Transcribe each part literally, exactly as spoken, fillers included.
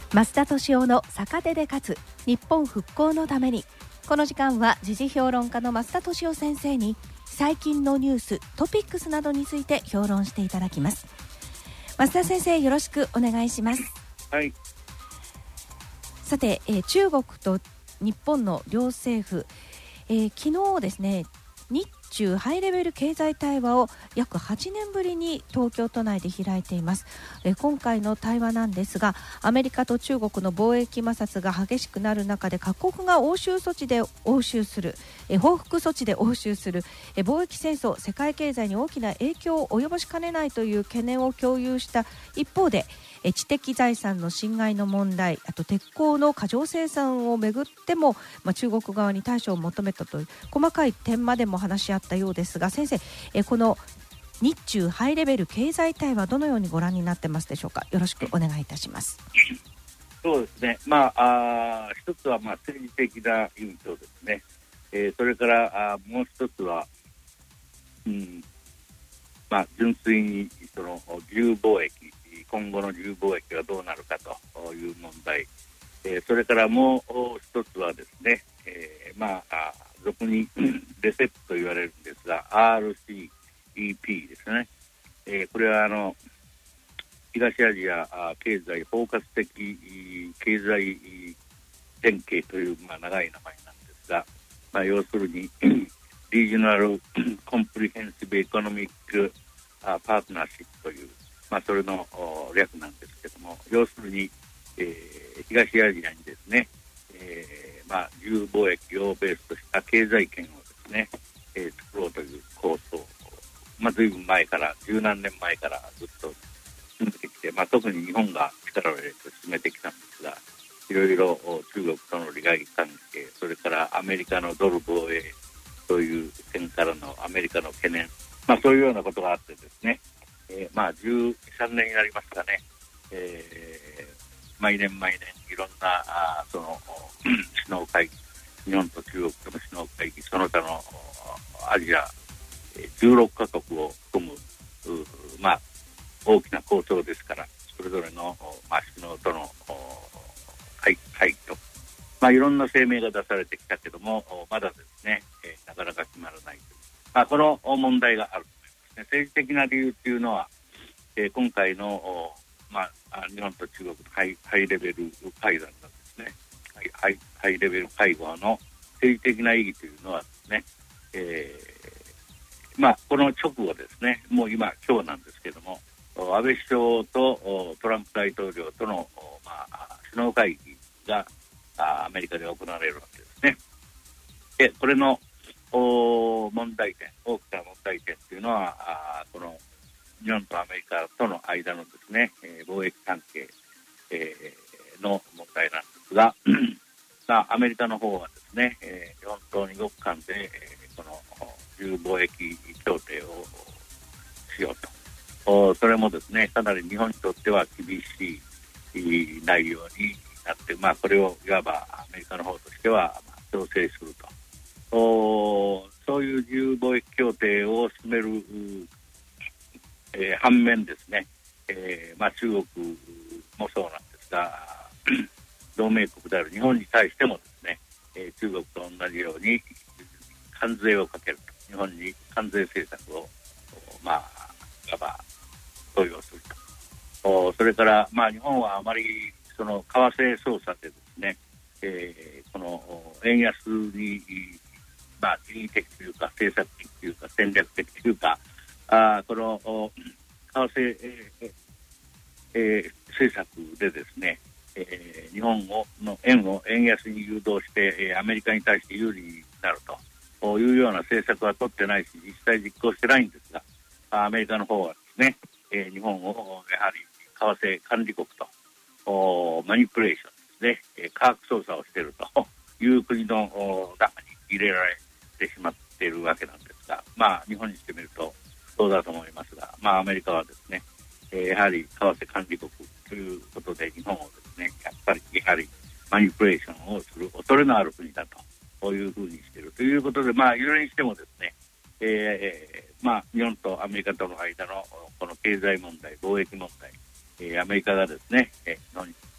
増田俊夫の逆手で勝つ日本復興のために。この時間は時事評論家の増田俊夫先生に最近のニューストピックスなどについて評論していただきます。増田先生、よろしくお願いします。 はい。 さて、えー、中国と日本の両政府、えー、昨日ですね、日中ハイレベル経済対話を約はちねんぶりに東京都内で開いています。え今回の対話なんですが、アメリカと中国の貿易摩擦が激しくなる中で各国が応酬措置で応酬するえ報復措置で応酬するえ貿易戦争、世界経済に大きな影響を及ぼしかねないという懸念を共有した一方で、え知的財産の侵害の問題、あと鉄鋼の過剰生産をめぐっても、まあ、中国側に対処を求めたという細かい点までも話し合ったようですが、先生、えこの日中ハイレベル経済対話、どのようにご覧になってますでしょうか。よろしくお願いいたします。 そうですね、まあ、あ一つはまあ政治的な意味とですね、えー、それからあもう一つは、うんまあ、純粋にその自由貿易、今後の自由貿易がどうなるかという問題、えー、それからもう一つはですね、えー、まあ俗にレセプと言われるんですが アールシーイーピー ですね、えー、これはあの東アジア経済包括的経済連携という、まあ、長い名前なんですが、まあ、要するにリージョナルコンプリヘンシブエコノミックパートナーシップという、まあ、それの略なんですけども、要するに、えー、東アジアにですね、えーまあ、自由貿易をベースとした経済圏をですね、えー、作ろうという構想、まあ、ずいぶん前から十何年前からずっと進めてきて、まあ、特に日本が力を入れて進めてきたんですが、いろいろ中国との利害関係、それからアメリカのドル防衛という点からのアメリカの懸念、まあ、そういうようなことがあってですね、えー、まあじゅうさんねんになりますかね、えー、毎年毎年いろんなあその首脳会議、日本と中国との首脳会議、その他のアジアじゅうろっかこくを含む、まあ、大きな構想ですから、それぞれの、まあ、首脳との会議と、まあ、いろんな声明が出されてきたけども、まだですね、えー、なかなか決まらないという、まあ、この問題があると思いますね。政治的な理由というのは、えー、今回の、まあ、日本と中国のハイ、ハイレベル会談のですね、ハイ、ハイレベル会合の政治的な意義というのはですね、えーまあ、この直後ですね、もう今、今日なんですけども、安倍首相とトランプ大統領との、まあ、首脳会議がアメリカで行われるわけですね。で、これの問題点、大きな問題点というのは、この日本とアメリカとの間のですね、貿易関係の問題なんですが、まあ、アメリカの方はですね、日本と二国間でこの自由貿易協定をしようと。それもですね、かなり日本にとっては厳しい内容になって、まあ、これをいわばアメリカの方としては調整すると。そういう自由貿易協定を進める、えー、反面ですね、えーまあ、中国もそうなんですが、同盟国である日本に対してもですね、えー、中国と同じように関税をかけると。日本に関税政策を、まあ、いわば投与すると。それから、まあ、日本はあまりその為替操作でですね、えー、この円安に、まあ、人為的というか政策的というか戦略的というか、あこの為替、えーえー、政策でですね、えー、日本をの円を円安に誘導して、えー、アメリカに対して有利になるというような政策は取ってないし、実際実行してないんですが、アメリカの方はですね、えー、日本をやはり為替管理国とマニプレーションですね、科学操作をしているという国の中に入れられてしまっているわけなんですが、まあ日本にしてみるとそうだと思いますが、まあアメリカはですね、えー、やはり為替管理国ということで日本をですね、やっぱりやはりマニプレーションをする恐れのある国だというふうにしているということで、まあいずれにしてもですね、えー、まあ日本とアメリカとの間のこの経済問題、貿易問題、えー、アメリカがですね、えー、日本に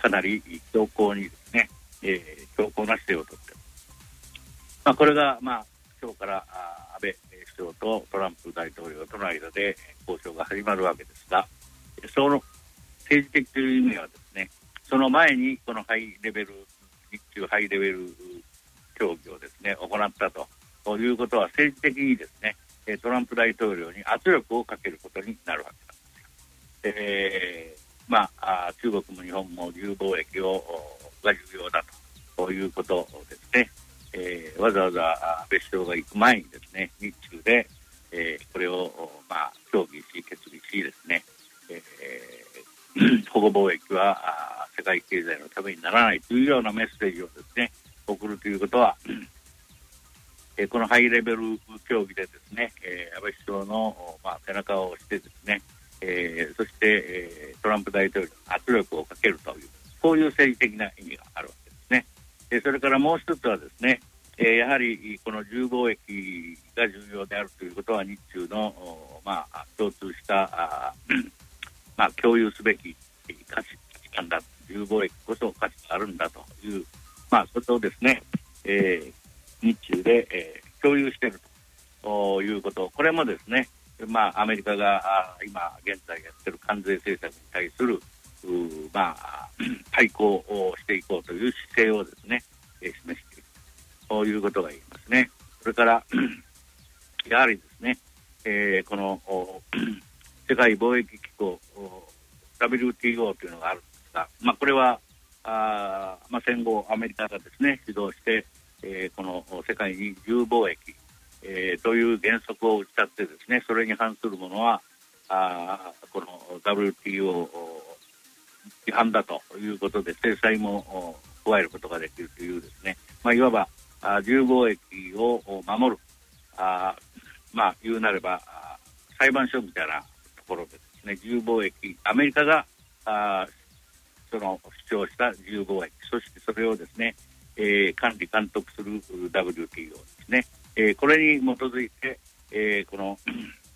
かなり強硬にですね、えー、強硬な姿勢をとっている、まあ、これが、まあ、今日から安倍首相とトランプ大統領との間で交渉が始まるわけですが、その政治的という意味はですね、その前にこのハイレベル日中ハイレベル協議をですね行ったということは、政治的にですねトランプ大統領に圧力をかけることになるわけなんですよ。えー、まあ中国も日本も自由貿易をが重要だということですね。えー、わざわざ安倍首相が行く前にですね、日中で、えー、これを、まあ、協議し決議しですね、えー、保護貿易は世界経済のためにならないというようなメッセージをですね送るということは、えー、このハイレベル協議でですね、えー、安倍首相の、まあ、背中を押してですね、えー、そして、えー、トランプ大統領に圧力をかけるという、こういう政治的な意味があるわけですね。それからもう一つはですね、やはりこの自由貿易が重要であるということは、日中の、まあ、共通したまあ、共有すべき価値観だ、自由貿易こそ価値があるんだという、まあ、ことをですね、えー、日中で、えー、共有しているということ、これもですね、まあ、アメリカが今現在やっている関税政策に対するまあ、対抗をしていこうという姿勢をですね、えー、示しているということが言えますね。それからやはりですね、えー、この世界貿易機構 ダブリューティーオー というのがあるんですが、まあ、これはあ、まあ、戦後アメリカがですね主導して、えー、この世界に自由貿易、えー、という原則を打ち立ててですね、それに反するものはあこの ダブリューティーオー違反だということで制裁も加えることができるというですね、まあ、いわばあ自由貿易を守るあ、まあ、言うなれば裁判所みたいなところでですね、自由貿易、アメリカがあその主張した自由貿易、そしてそれをですね、えー、管理監督する ダブリューティーオー ですね、えー、これに基づいて、えー、この、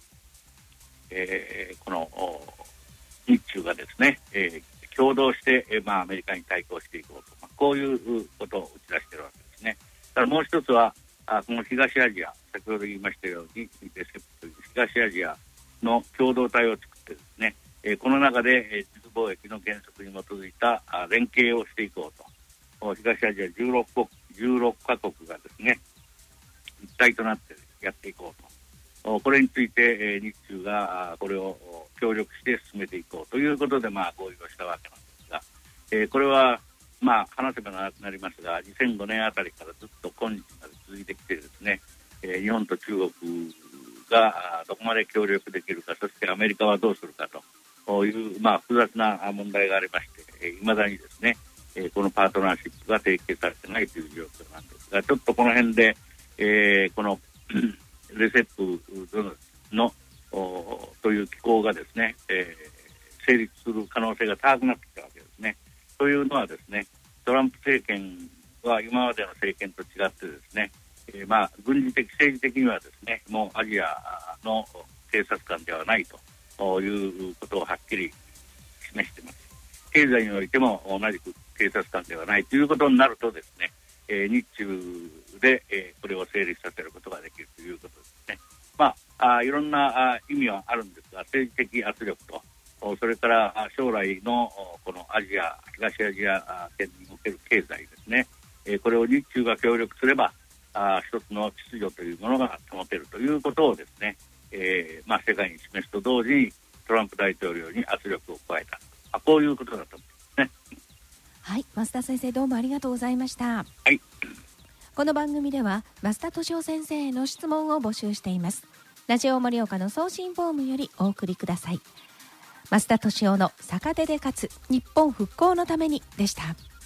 えー、この日中がですね、えー共同して、えーまあ、アメリカに対抗していこうと、まあ、こういうことを打ち出しているわけですね。ただもう一つはあこの東アジア、先ほど言いましたようにレセプという東アジアの共同体を作ってですね、えー、この中で、えー、自由貿易の原則に基づいたあ連携をしていこうと、東アジアじゅうろくこくじゅうろっかこくがですね一体となってやっていこうと、これについて、えー、日中がこれを協力して進めていこうということで、まあ、合意をしたわけなんですが、えー、これは、まあ、話せばなくなりますが、にせんごねんあたりからずっと今日まで続いてきてですね、えー、日本と中国がどこまで協力できるか、そしてアメリカはどうするかという、まあ、複雑な問題がありまして、いまだにですね、このパートナーシップが締結されてないという状況なんですが、ちょっとこの辺で、えー、このレセップのという機構がですね、えー、成立する可能性が高くなってきたわけですね。というのはですね、トランプ政権は今までの政権と違ってですね、えー、まあ軍事的政治的にはですね、もうアジアの警察官ではないということをはっきり示しています。経済においても同じく警察官ではないということになるとですね、えー、日中で、えー、これを成立させることができるということですね。まあ、あいろんなあ意味はあるんですが、政治的圧力と、それから将来のこのアジア、東アジア圏における経済ですね、えー、これを日中が協力すれば、あ一つの秩序というものが保てるということをですね、えーまあ、世界に示すと同時にトランプ大統領に圧力を加えた、あこういうことだと思いますね。 はい、増田先生、どうもありがとうございました。 はい、 この番組では増田俊夫先生への質問を募集しています。ラジオ盛岡の送信フォームよりお送りください。増田俊夫の逆手で勝つ日本復興のためにでした。